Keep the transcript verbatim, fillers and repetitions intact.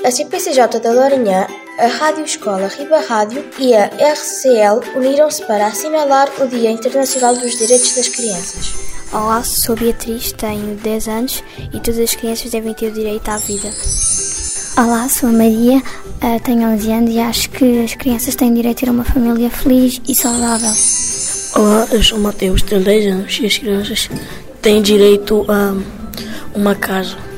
A C P C J da Lourinhã, a Rádio Escola Riba Rádio e a R C L uniram-se para assinalar o Dia Internacional dos Direitos das Crianças. Olá, sou Beatriz, tenho dez anos e todas as crianças devem ter o direito à vida. Olá, sou a Maria, tenho onze anos e acho que as crianças têm direito a ter uma família feliz e saudável. Olá, eu sou o Mateus, tenho dez anos e as crianças têm direito a uma casa.